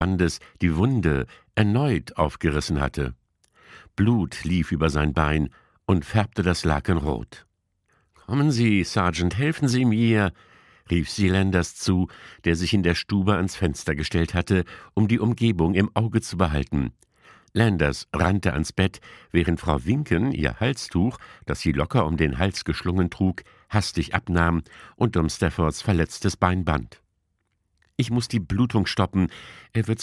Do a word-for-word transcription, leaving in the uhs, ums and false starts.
Bandes die Wunde erneut aufgerissen hatte. Blut lief über sein Bein und färbte das Laken rot. »Kommen Sie, Sergeant, helfen Sie mir«, rief sie Landers zu, der sich in der Stube ans Fenster gestellt hatte, um die Umgebung im Auge zu behalten. Landers rannte ans Bett, während Frau Winken ihr Halstuch, das sie locker um den Hals geschlungen trug, hastig abnahm und um Staffords verletztes Bein band. »Ich muss die Blutung stoppen. Er wird